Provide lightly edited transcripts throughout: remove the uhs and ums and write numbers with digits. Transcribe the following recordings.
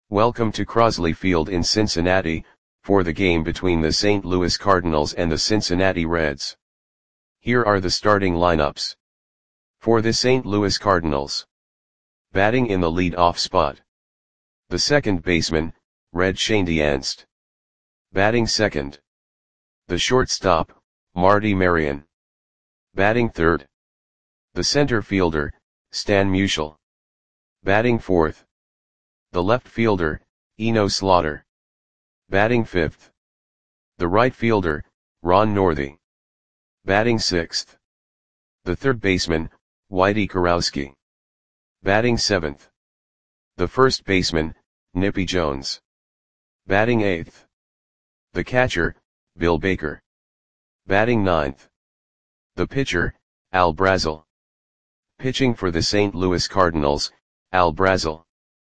Welcome to Crosley Field in Cincinnati, for the game between the St. Louis Cardinals and the Cincinnati Reds. Here are the starting lineups. For the St. Louis Cardinals. Batting in the lead-off spot. The second baseman, Red Schoendienst. Batting second. The shortstop, Marty Marion. Batting third. The center fielder, Stan Musial. Batting fourth. The left fielder, Eno Slaughter. Batting fifth. The right fielder, Ron Northey. Batting sixth. The third baseman, Whitey Kurowski. Batting seventh. The first baseman, Nippy Jones. Batting eighth. The catcher, Bill Baker. Batting ninth. The pitcher, Al Brazel. Pitching for the St. Louis Cardinals, Al Brazel.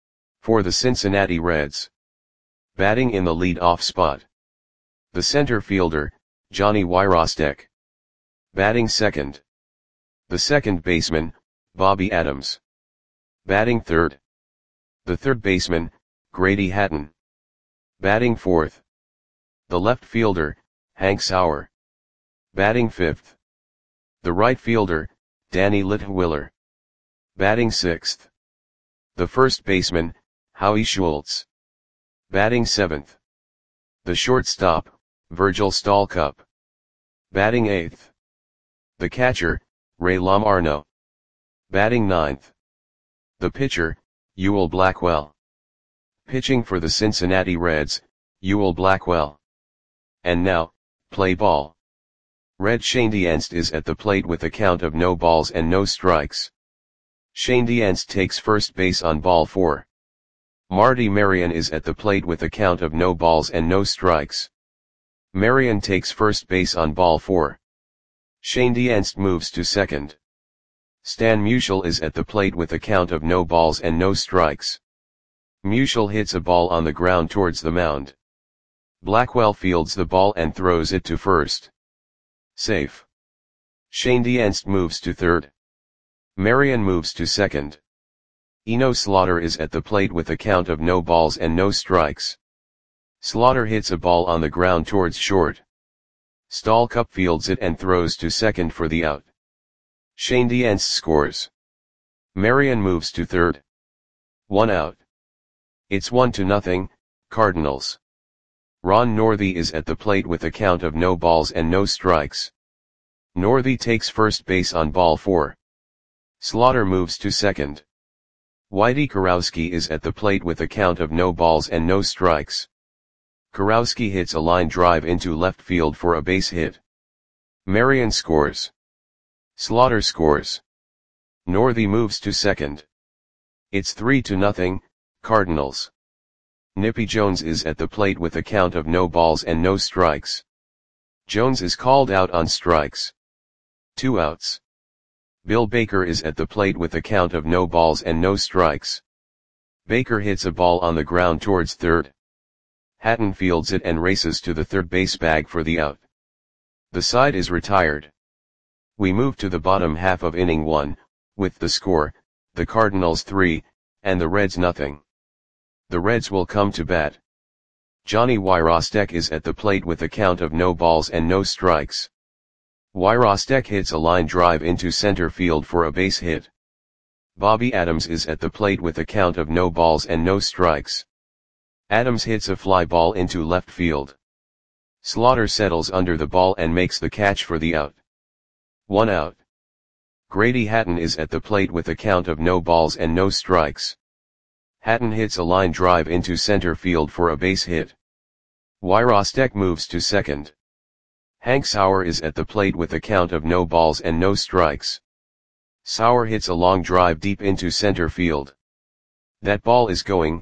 For the Cincinnati Reds. Batting in the lead-off spot. The center fielder, Johnny Wyrostek. Batting second. The second baseman, Bobby Adams. Batting third. The third baseman, Grady Hatton. Batting fourth. The left fielder, Hank Sauer. Batting fifth. The right fielder, Danny Litwiler. Batting sixth. The first baseman, Howie Schultz. Batting seventh. The shortstop, Virgil Stalcup. Batting eighth. The catcher, Ray Lamarno. Batting ninth. The pitcher, Ewell Blackwell. Pitching for the Cincinnati Reds, Ewell Blackwell. And now, play ball. Red Schoendienst is at the plate with a count of no balls and no strikes. Schoendienst takes first base on ball 4. Marty Marion is at the plate with a count of no balls and no strikes. Marion takes first base on ball 4. Schoendienst moves to second. Stan Musial is at the plate with a count of no balls and no strikes. Musial hits a ball on the ground towards the mound. Blackwell fields the ball and throws it to first. Safe. Schoendienst moves to third. Marion moves to second. Eno Slaughter is at the plate with a count of no balls and no strikes. Slaughter hits a ball on the ground towards short. Stalcup fields it and throws to second for the out. Schoendienst scores. Marion moves to third. 1 out. It's 1-0, Cardinals. Ron Northey is at the plate with a count of no balls and no strikes. Northey takes first base on ball 4. Slaughter moves to second. Whitey Kurowski is at the plate with a count of no balls and no strikes. Kurowski hits a line drive into left field for a base hit. Marion scores. Slaughter scores. Northey moves to second. It's 3-0, Cardinals. Nippy Jones is at the plate with a count of no balls and no strikes. Jones is called out on strikes. 2 outs. Bill Baker is at the plate with a count of no balls and no strikes. Baker hits a ball on the ground towards third. Hatton fields it and races to the third base bag for the out. The side is retired. We move to the bottom half of inning 1, with the score, the Cardinals 3, and the Reds nothing. The Reds will come to bat. Johnny Wyrostek is at the plate with a count of no balls and no strikes. Wyrostek hits a line drive into center field for a base hit. Bobby Adams is at the plate with a count of no balls and no strikes. Adams hits a fly ball into left field. Slaughter settles under the ball and makes the catch for the out. 1 out. Grady Hatton is at the plate with a count of no balls and no strikes. Hatton hits a line drive into center field for a base hit. Wyrostek moves to second. Hank Sauer is at the plate with a count of no balls and no strikes. Sauer hits a long drive deep into center field. That ball is gone.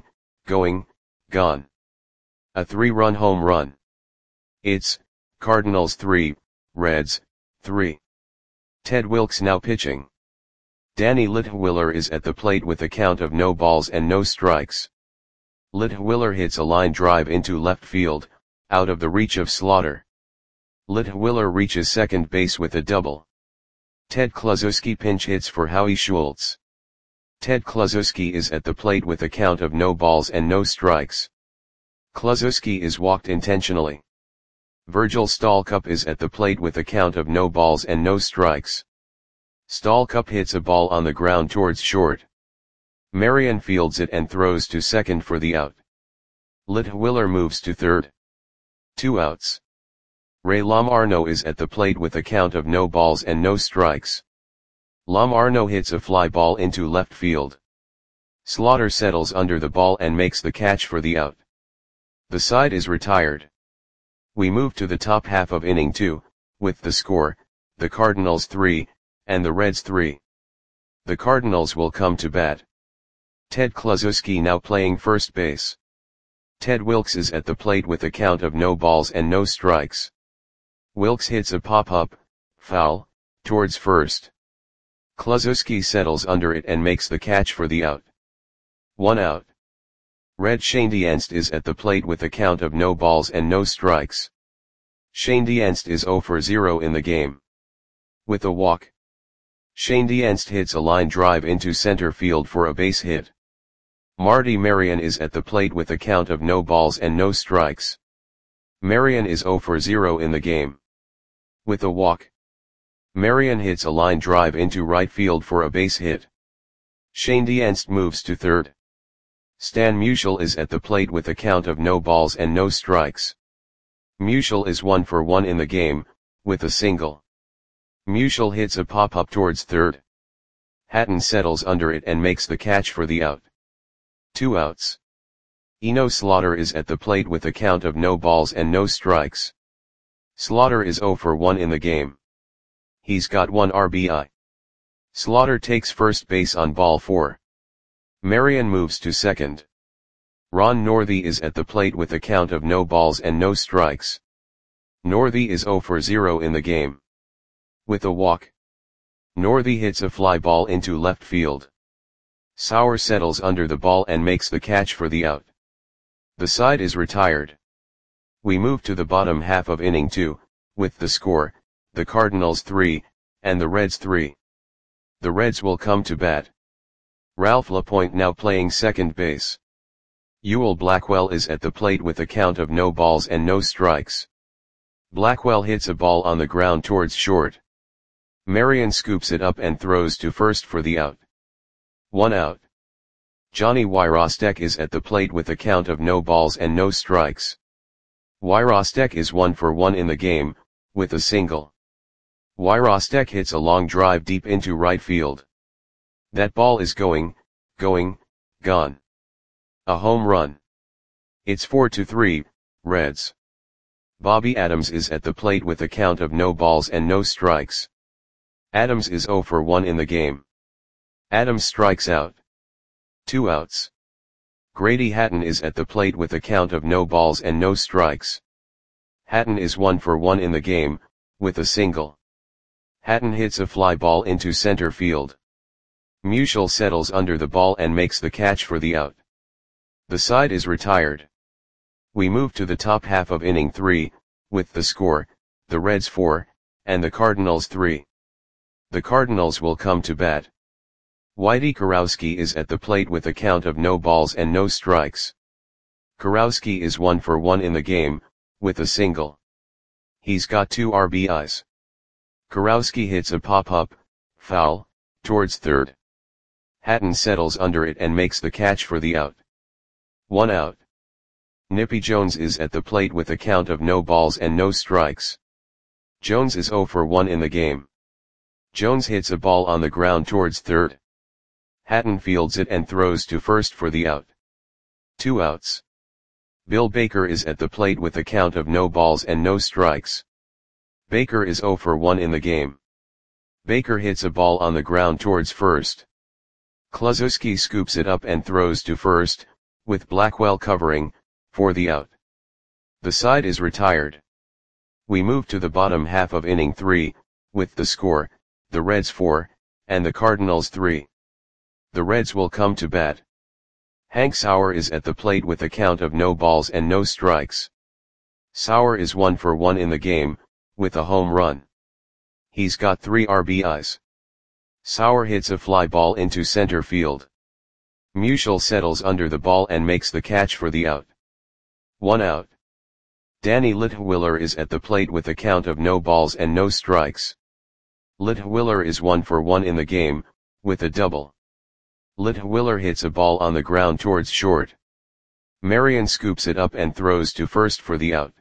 A 3-run home run. It's Cardinals 3, Reds 3. Ted Wilks now pitching. Danny Litwiler is at the plate with a count of no balls and no strikes. Litwiler hits a line drive into left field, out of the reach of Slaughter. Litwiler reaches second base with a double. Ted Kluszewski pinch hits for Howie Schultz. Ted Kluszewski is at the plate with a count of no balls and no strikes. Kluszewski is walked intentionally. Virgil Stalcup is at the plate with a count of no balls and no strikes. Stalcup hits a ball on the ground towards short. Marion fields it and throws to second for the out. Litwiller moves to third. 2 outs. Ray Lamarno is at the plate with a count of no balls and no strikes. Lamarno hits a fly ball into left field. Slaughter settles under the ball and makes the catch for the out. The side is retired. We move to the top half of inning 2, with the score, the Cardinals 3, and the Reds 3. The Cardinals will come to bat. Ted Kluszewski now playing first base. Ted Wilkes is at the plate with a count of no balls and no strikes. Wilkes hits a pop-up, foul, towards first. Kluszewski settles under it and makes the catch for the out. 1 out. Red Schoendienst is at the plate with a count of no balls and no strikes. Schoendienst is 0 for 0 in the game. With a walk, Schoendienst hits a line drive into center field for a base hit. Marty Marion is at the plate with a count of no balls and no strikes. Marion is 0 for 0 in the game. With a walk, Marion hits a line drive into right field for a base hit. Schoendienst moves to third. Stan Musial is at the plate with a count of no balls and no strikes. Musial is 1 for 1 in the game, with a single. Musial hits a pop-up towards third. Hatton settles under it and makes the catch for the out. 2 outs. Eno Slaughter is at the plate with a count of no balls and no strikes. Slaughter is 0 for 1 in the game. He's got 1 RBI. Slaughter takes first base on ball 4. Marion moves to second. Ron Northey is at the plate with a count of no balls and no strikes. Northey is 0 for 0 in the game. With a walk, Northey hits a fly ball into left field. Sauer settles under the ball and makes the catch for the out. The side is retired. We move to the bottom half of inning 2, with the score, the Cardinals 3, and the Reds 3. The Reds will come to bat. Ralph LaPointe now playing second base. Ewell Blackwell is at the plate with a count of no balls and no strikes. Blackwell hits a ball on the ground towards short. Marion scoops it up and throws to first for the out. 1 out. Johnny Wyrostek is at the plate with a count of no balls and no strikes. Wyrostek is 1 for 1 in the game, with a single. Wyrostek hits a long drive deep into right field. That ball is gone. A home run. It's 4-3, Reds. Bobby Adams is at the plate with a count of no balls and no strikes. Adams is 0 for 1 in the game. Adams strikes out. 2 outs. Grady Hatton is at the plate with a count of no balls and no strikes. Hatton is 1 for 1 in the game, with a single. Hatton hits a fly ball into center field. Musial settles under the ball and makes the catch for the out. The side is retired. We move to the top half of inning 3, with the score, the Reds 4, and the Cardinals 3. The Cardinals will come to bat. Whitey Kurowski is at the plate with a count of no balls and no strikes. Kurowski is 1 for 1 in the game, with a single. He's got 2 RBIs. Kurowski hits a pop-up, foul, towards third. Hatton settles under it and makes the catch for the out. 1 out. Nippy Jones is at the plate with a count of no balls and no strikes. Jones is 0 for 1 in the game. Jones hits a ball on the ground towards third. Hatton fields it and throws to first for the out. 2 outs. Bill Baker is at the plate with a count of no balls and no strikes. Baker is 0 for 1 in the game. Baker hits a ball on the ground towards first. Kluszewski scoops it up and throws to first, with Blackwell covering, for the out. The side is retired. We move to the bottom half of inning 3, with the score, the Reds 4, and the Cardinals 3. The Reds will come to bat. Hank Sauer is at the plate with a count of no balls and no strikes. Sauer is 1 for 1 in the game, with a home run. He's got 3 RBIs. Sauer hits a fly ball into center field. Musial settles under the ball and makes the catch for the out. 1 out. Danny Litwiller is at the plate with a count of no balls and no strikes. Litwiller is 1 for 1 in the game, with a double. Litwiller hits a ball on the ground towards short. Marion scoops it up and throws to first for the out.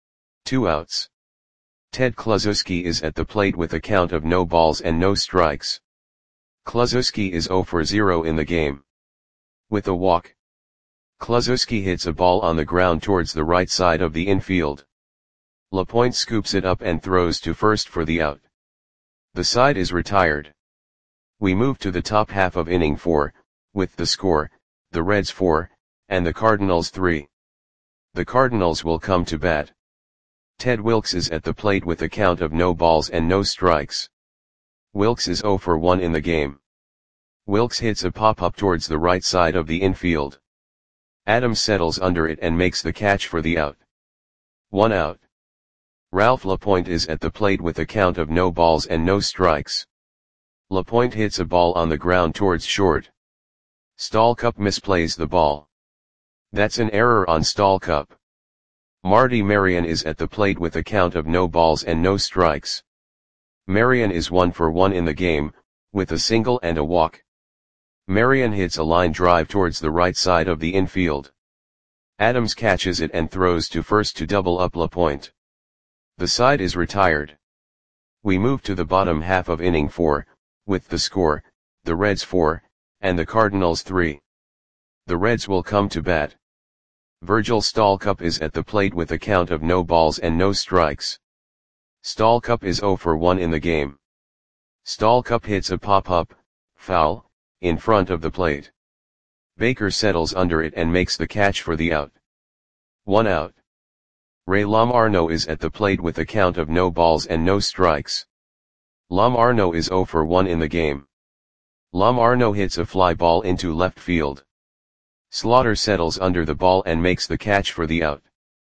2 outs. Ted Kluszewski is at the plate with a count of no balls and no strikes. Kluszewski is 0 for 0 in the game. With a walk. Kluszewski hits a ball on the ground towards the right side of the infield. LaPointe scoops it up and throws to first for the out. The side is retired. We move to the top half of inning 4, with the score, the Reds 4, and the Cardinals 3. The Cardinals will come to bat. Ted Wilkes is at the plate with a count of no balls and no strikes. Wilkes is 0 for 1 in the game. Wilkes hits a pop-up towards the right side of the infield. Adams settles under it and makes the catch for the out. 1 out. Ralph LaPointe is at the plate with a count of no balls and no strikes. LaPointe hits a ball on the ground towards short. Stallcup misplays the ball. That's an error on Stallcup. Marty Marion is at the plate with a count of no balls and no strikes. Marion is 1 for 1 in the game, with a single and a walk. Marion hits a line drive towards the right side of the infield. Adams catches it and throws to first to double up LaPointe. The side is retired. We move to the bottom half of inning 4, with the score, the Reds 4, and the Cardinals 3. The Reds will come to bat. Virgil Stallcup is at the plate with a count of no balls and no strikes. Stallcup is 0 for 1 in the game. Stallcup hits a pop-up, foul, in front of the plate. Baker settles under it and makes the catch for the out. 1 out. Ray Lamarno is at the plate with a count of no balls and no strikes. Lamarno is 0 for 1 in the game. Lamarno hits a fly ball into left field. Slaughter settles under the ball and makes the catch for the out.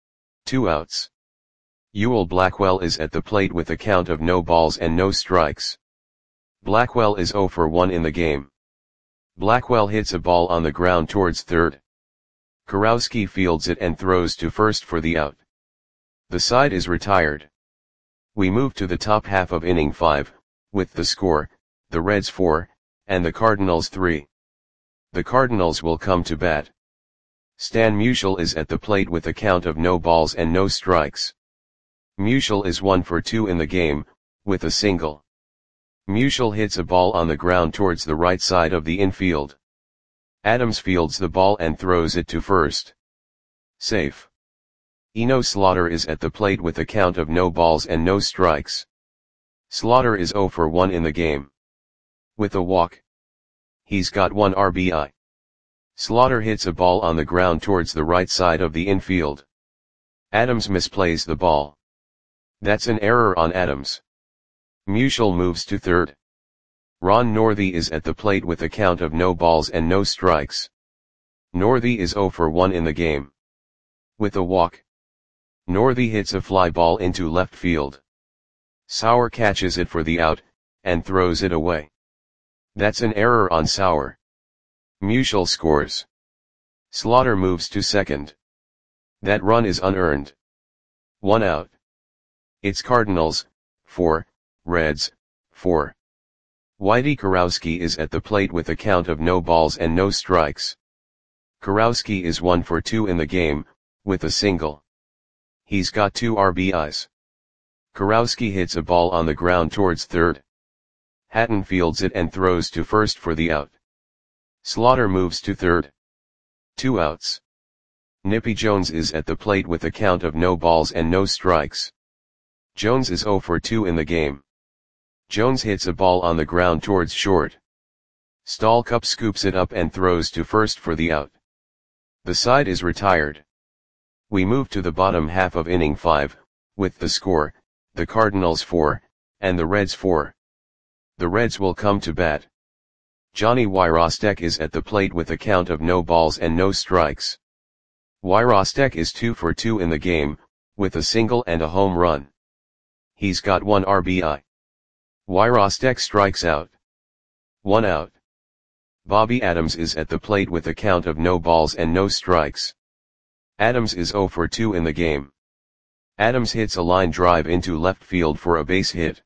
2 outs. Ewell Blackwell is at the plate with a count of no balls and no strikes. Blackwell is 0 for 1 in the game. Blackwell hits a ball on the ground towards third. Kurowski fields it and throws to first for the out. The side is retired. We move to the top half of inning 5, with the score, the Reds 4, and the Cardinals 3. The Cardinals will come to bat. Stan Musial is at the plate with a count of no balls and no strikes. Musial is 1 for 2 in the game, with a single. Musial hits a ball on the ground towards the right side of the infield. Adams fields the ball and throws it to first. Safe. Eno Slaughter is at the plate with a count of no balls and no strikes. Slaughter is 0 for 1 in the game. With a walk. He's got 1 RBI. Slaughter hits a ball on the ground towards the right side of the infield. Adams misplays the ball. That's an error on Adams. Musial moves to third. Ron Northey is at the plate with a count of no balls and no strikes. Northey is 0 for 1 in the game. With a walk. Northey hits a fly ball into left field. Sauer catches it for the out, and throws it away. That's an error on Sauer. Musial scores. Slaughter moves to second. That run is unearned. 1 out. It's Cardinals, 4, Reds, 4. Whitey Kurowski is at the plate with a count of no balls and no strikes. Kurowski is 1 for 2 in the game, with a single. He's got 2 RBIs. Kurowski hits a ball on the ground towards third. Hatton fields it and throws to first for the out. Slaughter moves to third. 2 outs. Nippy Jones is at the plate with a count of no balls and no strikes. Jones is 0 for 2 in the game. Jones hits a ball on the ground towards short. Stallcup scoops it up and throws to first for the out. The side is retired. We move to the bottom half of inning 5, with the score, the Cardinals 4, and the Reds 4. The Reds will come to bat. Johnny Wyrostek is at the plate with a count of no balls and no strikes. Wyrostek is 2 for 2 in the game, with a single and a home run. He's got 1 RBI. Wyrostek strikes out. 1 out. Bobby Adams is at the plate with a count of no balls and no strikes. Adams is 0 for 2 in the game. Adams hits a line drive into left field for a base hit.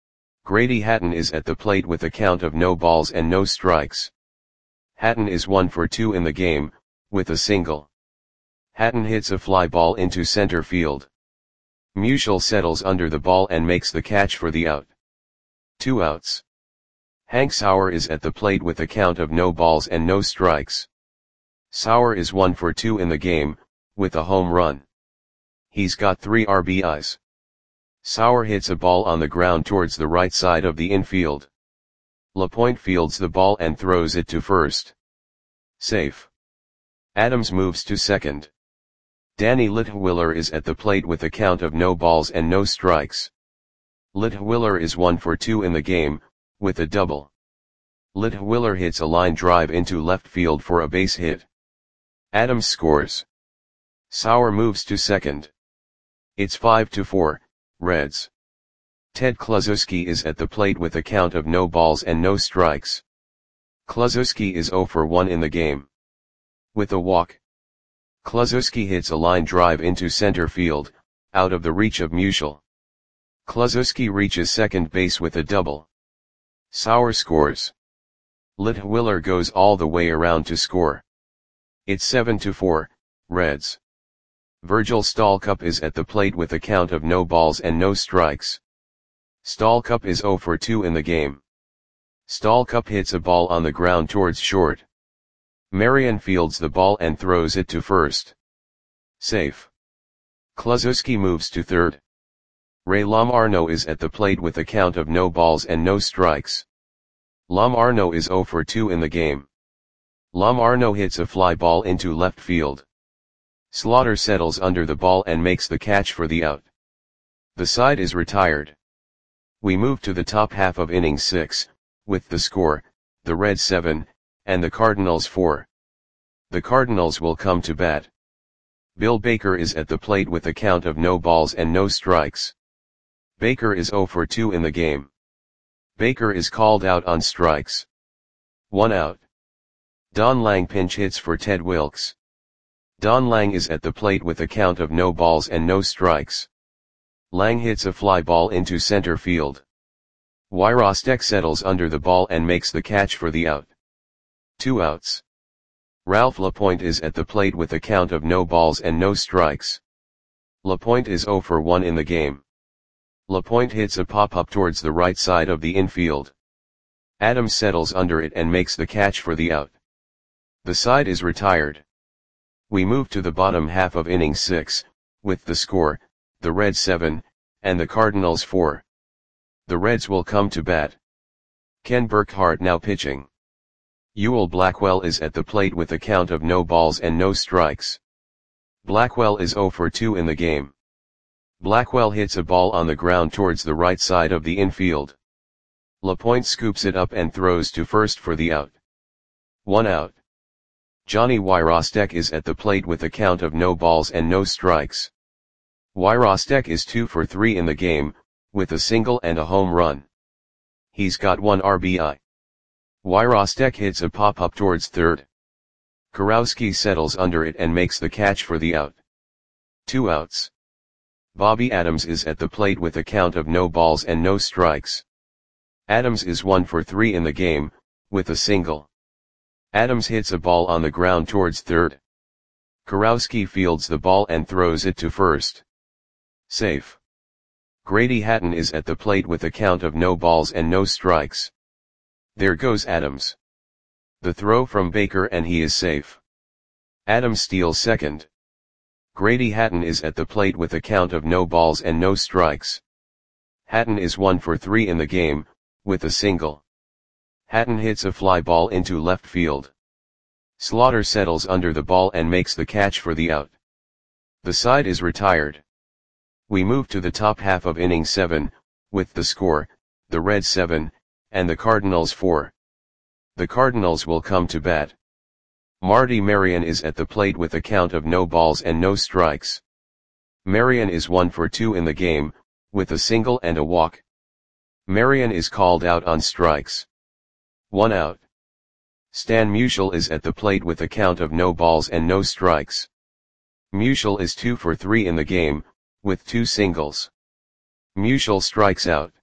Grady Hatton is at the plate with a count of no balls and no strikes. Hatton is 1 for 2 in the game, with a single. Hatton hits a fly ball into center field. Musial settles under the ball and makes the catch for the out. 2 outs. Hank Sauer is at the plate with a count of no balls and no strikes. Sauer is 1 for 2 in the game, with a home run. He's got 3 RBIs. Sauer hits a ball on the ground towards the right side of the infield. LaPointe fields the ball and throws it to first. Safe. Adams moves to second. Danny Litwiller is at the plate with a count of no balls and no strikes. Litwiller is 1 for 2 in the game, with a double. Litwiller hits a line drive into left field for a base hit. Adams scores. Sauer moves to second. It's 5-4, Reds. Ted Kluszewski is at the plate with a count of no balls and no strikes. Kluszewski is 0 for 1 in the game. With a walk. Kluszewski hits a line drive into center field, out of the reach of Musial. Kluszewski reaches second base with a double. Sauer scores. Litwiller goes all the way around to score. It's 7-4, Reds. Virgil Stalcup is at the plate with a count of no balls and no strikes. Stalcup is 0 for 2 in the game. Stalcup hits a ball on the ground towards short. Marion fields the ball and throws it to first. Safe. Kluszewski moves to third. Ray Lamarno is at the plate with a count of no balls and no strikes. Lamarno is 0 for 2 in the game. Lamarno hits a fly ball into left field. Slaughter settles under the ball and makes the catch for the out. The side is retired. We move to the top half of inning 6, with the score, the Reds 7, and the Cardinals 4. The Cardinals will come to bat. Bill Baker is at the plate with a count of no balls and no strikes. Baker is 0 for 2 in the game. Baker is called out on strikes. 1 out. Don Lang pinch hits for Ted Wilkes. Don Lang is at the plate with a count of no balls and no strikes. Lang hits a fly ball into center field. Wyrostek settles under the ball and makes the catch for the out. 2 outs. Ralph LaPointe is at the plate with a count of no balls and no strikes. LaPointe is 0 for 1 in the game. LaPointe hits a pop-up towards the right side of the infield. Adams settles under it and makes the catch for the out. The side is retired. We move to the bottom half of inning 6, with the score, the Reds 7, and the Cardinals 4. The Reds will come to bat. Ken Burkhart now pitching. Ewell Blackwell is at the plate with a count of no balls and no strikes. Blackwell is 0 for 2 in the game. Blackwell hits a ball on the ground towards the right side of the infield. LaPointe scoops it up and throws to first for the out. 1 out. Johnny Wyrostek is at the plate with a count of no balls and no strikes. Wyrostek is 2 for 3 in the game, with a single and a home run. He's got 1 RBI. Wyrostek hits a pop-up towards third. Kurowski settles under it and makes the catch for the out. 2 outs. Bobby Adams is at the plate with a count of no balls and no strikes. Adams is 1 for 3 in the game, with a single. Adams hits a ball on the ground towards third. Kurowski fields the ball and throws it to first. Safe. Grady Hatton is at the plate with a count of no balls and no strikes. There goes Adams. The throw from Baker and he is safe. Adams steals second. Grady Hatton is at the plate with a count of no balls and no strikes. Hatton is 1 for 3 in the game, with a single. Hatton hits a fly ball into left field. Slaughter settles under the ball and makes the catch for the out. The side is retired. We move to the top half of inning 7, with the score, the Reds 7, and the Cardinals 4. The Cardinals will come to bat. Marty Marion is at the plate with a count of no balls and no strikes. Marion is 1 for 2 in the game, with a single and a walk. Marion is called out on strikes. 1 out. Stan Musial is at the plate with a count of no balls and no strikes. Musial is 2 for 3 in the game, with 2 singles. Musial strikes out.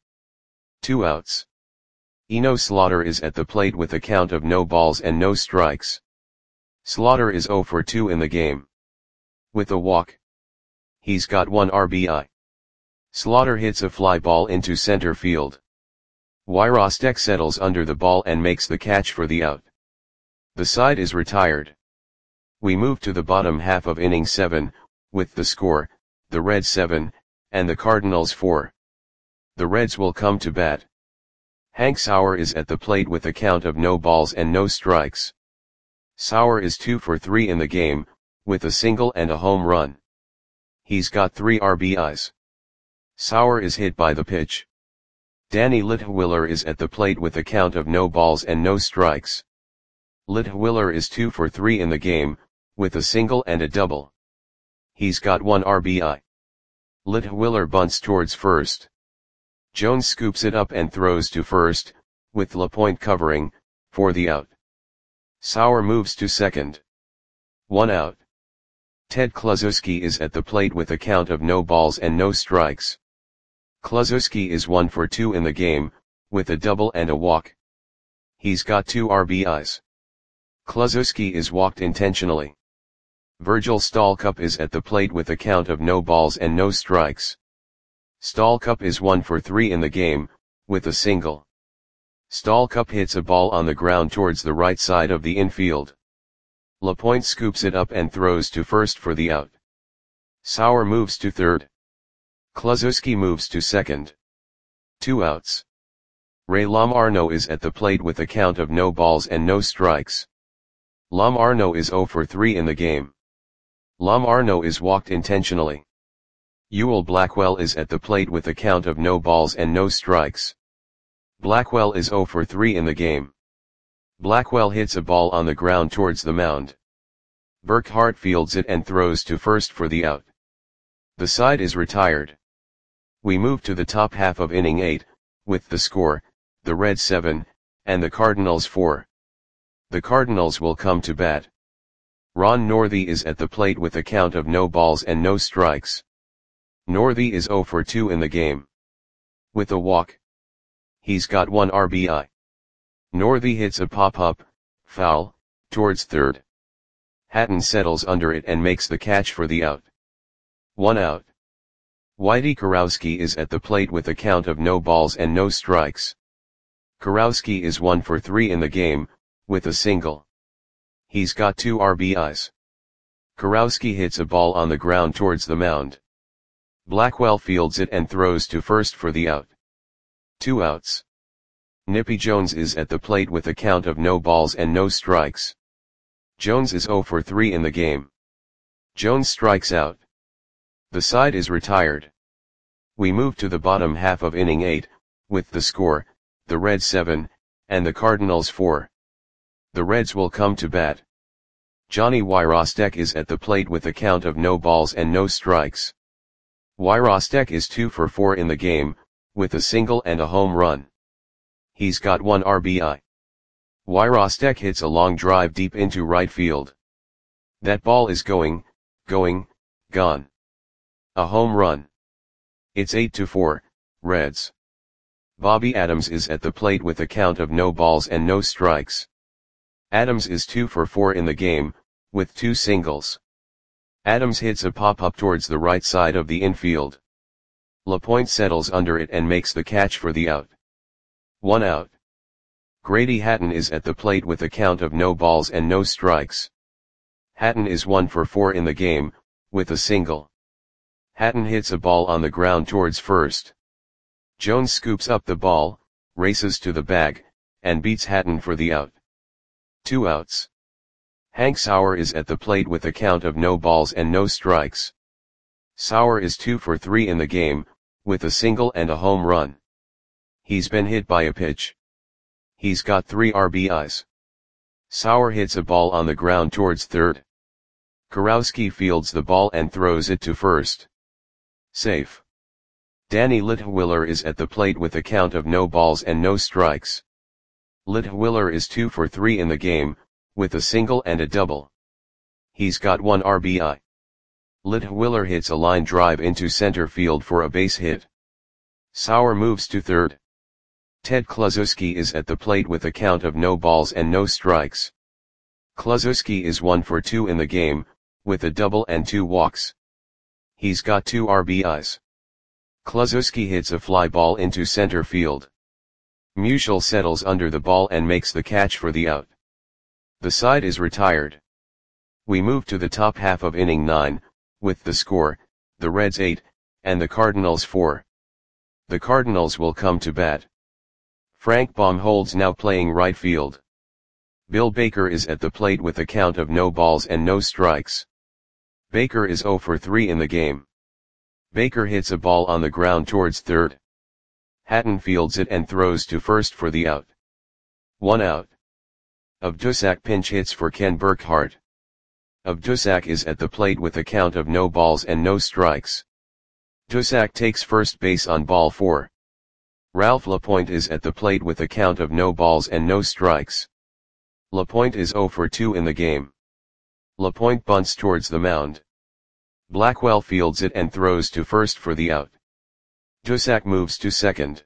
2 outs. Eno Slaughter is at the plate with a count of no balls and no strikes. Slaughter is 0 for 2 in the game. With a walk. He's got 1 RBI. Slaughter hits a fly ball into center field. Wyrostek settles under the ball and makes the catch for the out. The side is retired. We move to the bottom half of inning 7, with the score, the Reds 7, and the Cardinals 4. The Reds will come to bat. Hank Sauer is at the plate with a count of no balls and no strikes. Sauer is 2 for 3 in the game, with a single and a home run. He's got 3 RBIs. Sauer is hit by the pitch. Danny Litwiller is at the plate with a count of no balls and no strikes. Litwiller is 2 for 3 in the game, with a single and a double. He's got 1 RBI. Litwiller bunts towards first. Jones scoops it up and throws to first, with LaPointe covering, for the out. Sauer moves to second. 1 out. Ted Kluszewski is at the plate with a count of no balls and no strikes. Kluszewski is 1 for 2 in the game, with a double and a walk. He's got 2 RBIs. Kluszewski is walked intentionally. Virgil Stalcup is at the plate with a count of no balls and no strikes. Stalcup is 1 for 3 in the game, with a single. Stalcup hits a ball on the ground towards the right side of the infield. LaPointe scoops it up and throws to first for the out. Sauer moves to third. Kluszewski moves to second. 2 outs. Ray Lamarno is at the plate with a count of no balls and no strikes. Lamarno is 0 for 3 in the game. Lamarno is walked intentionally. Ewell Blackwell is at the plate with a count of no balls and no strikes. Blackwell is 0 for 3 in the game. Blackwell hits a ball on the ground towards the mound. Burkhart fields it and throws to first for the out. The side is retired. We move to the top half of inning 8, with the score, the Reds 7, and the Cardinals 4. The Cardinals will come to bat. Ron Northey is at the plate with a count of no balls and no strikes. Northey is 0 for 2 in the game. With a walk. He's got 1 RBI. Northey hits a pop-up, foul, towards third. Hatton settles under it and makes the catch for the out. 1 out. Whitey Kurowski is at the plate with a count of no balls and no strikes. Kurowski is 1 for 3 in the game, with a single. He's got 2 RBIs. Kurowski hits a ball on the ground towards the mound. Blackwell fields it and throws to first for the out. 2 outs. Nippy Jones is at the plate with a count of no balls and no strikes. Jones is 0 for 3 in the game. Jones strikes out. The side is retired. We move to the bottom half of inning 8, with the score, the Reds 7, and the Cardinals 4. The Reds will come to bat. Johnny Wyrostek is at the plate with a count of no balls and no strikes. Wyrostek is 2 for 4 in the game, with a single and a home run. He's got 1 RBI. Wyrostek hits a long drive deep into right field. That ball is going, gone. A home run. It's 8-4, Reds. Bobby Adams is at the plate with a count of no balls and no strikes. Adams is 2 for 4 in the game, with 2 singles. Adams hits a pop-up towards the right side of the infield. LaPointe settles under it and makes the catch for the out. 1 out. Grady Hatton is at the plate with a count of no balls and no strikes. Hatton is 1 for 4 in the game, with a single. Hatton hits a ball on the ground towards first. Jones scoops up the ball, races to the bag, and beats Hatton for the out. 2 outs. Hank Sauer is at the plate with a count of no balls and no strikes. Sauer is 2 for 3 in the game, with a single and a home run. He's been hit by a pitch. He's got 3 RBIs. Sauer hits a ball on the ground towards third. Kurowski fields the ball and throws it to first. Safe. Danny Litwiller is at the plate with a count of no balls and no strikes. Litwiller is 2 for 3 in the game, with a single and a double. He's got 1 RBI. Litwiller hits a line drive into center field for a base hit. Sauer moves to third. Ted Kluszewski is at the plate with a count of no balls and no strikes. Kluszewski is 1 for 2 in the game, with a double and 2 walks. He's got 2 RBIs. Kluszewski hits a fly ball into center field. Musial settles under the ball and makes the catch for the out. The side is retired. We move to the top half of inning 9, with the score, the Reds 8, and the Cardinals 4. The Cardinals will come to bat. Frank Baumholz now playing right field. Bill Baker is at the plate with a count of no balls and no strikes. Baker is 0 for 3 in the game. Baker hits a ball on the ground towards third. Hatton fields it and throws to first for the out. 1 out. Obdusak pinch hits for Ken Burkhart. Obdusak is at the plate with a count of no balls and no strikes. Dusak takes first base on ball 4. Ralph Lapointe is at the plate with a count of no balls and no strikes. Lapointe is 0 for 2 in the game. Lapointe bunts towards the mound. Blackwell fields it and throws to first for the out. Dusak moves to second.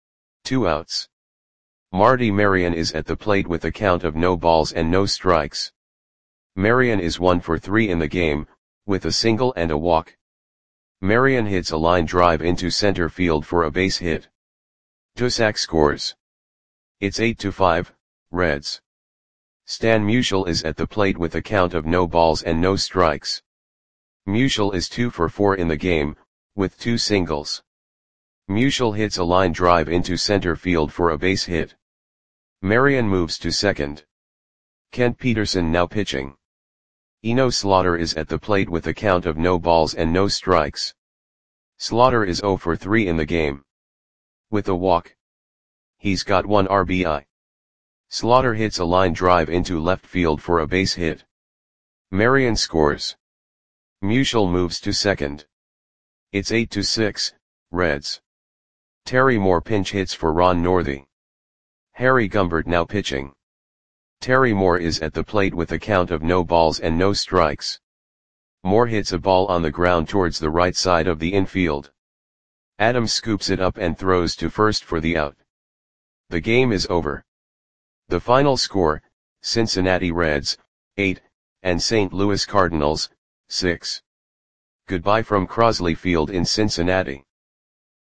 2 outs. Marty Marion is at the plate with a count of no balls and no strikes. Marion is 1 for 3 in the game, with a single and a walk. Marion hits a line drive into center field for a base hit. Dusak scores. It's 8-5, Reds. Stan Musial is at the plate with a count of no balls and no strikes. Musial is 2 for 4 in the game, with 2 singles. Musial hits a line drive into center field for a base hit. Marion moves to second. Kent Peterson now pitching. Eno Slaughter is at the plate with a count of no balls and no strikes. Slaughter is 0 for 3 in the game. With a walk. He's got 1 RBI. Slaughter hits a line drive into left field for a base hit. Marion scores. Musial moves to second. It's 8-6, Reds. Terry Moore pinch hits for Ron Northey. Harry Gumbert now pitching. Terry Moore is at the plate with a count of no balls and no strikes. Moore hits a ball on the ground towards the right side of the infield. Adams scoops it up and throws to first for the out. The game is over. The final score, Cincinnati Reds, 8, and St. Louis Cardinals, 6. Goodbye from Crosley Field in Cincinnati.